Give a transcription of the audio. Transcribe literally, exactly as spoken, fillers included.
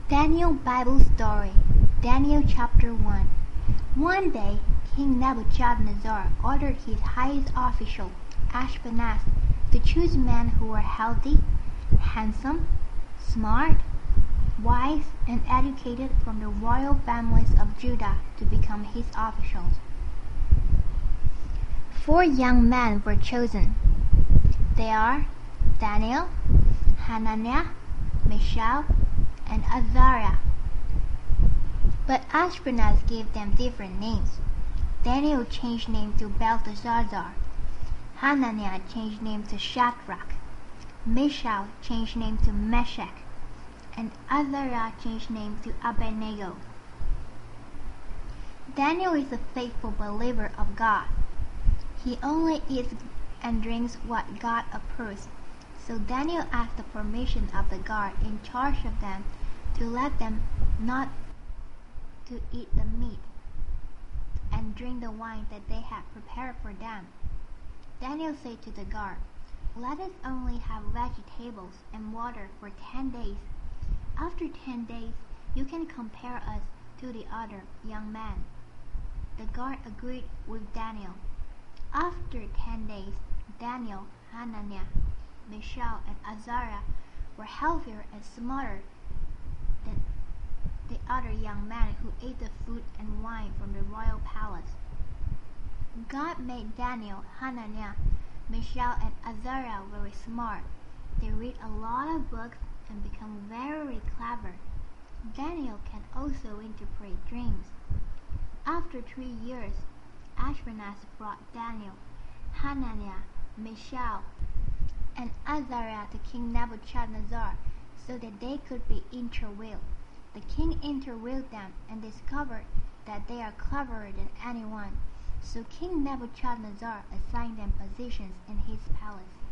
Daniel Bible Story, Daniel chapter one. One day, King Nebuchadnezzar ordered his highest official, Ashpenaz, to choose men who were healthy, handsome, smart, wise, and educated from the royal families of Judah to become his officials. Four young men were chosen. They are Daniel, Hananiah, Mishael, and Azariah. But Ashpenaz gave them different names. Daniel changed name to Belteshazzar. Hananiah changed name to Shadrach. Mishael changed name to Meshach. And Azariah changed name to Abednego. Daniel is a faithful believer of God. He only eats and drinks what God approves. So Daniel asked the permission of the guard in charge of them to let them not to eat the meat and drink the wine that they had prepared for them. Daniel said to the guard, "Let us only have vegetables and water for ten days. After ten days, you can compare us to the other young men." The guard agreed with Daniel. After ten days, Daniel, Hananiah, Mishael, and Azariah were healthier and smarter than the other young men who ate the food and wine from the royal palace. God made Daniel, Hananiah, Mishael, and Azariah very smart. They read a lot of books and become very clever. Daniel can also interpret dreams. After three years, Ashpenaz brought Daniel, Hananiah, Mishael, and Azariah to King Nebuchadnezzar so that they could be interviewed. The king interviewed them and discovered that they are cleverer than anyone. So King Nebuchadnezzar assigned them positions in his palace.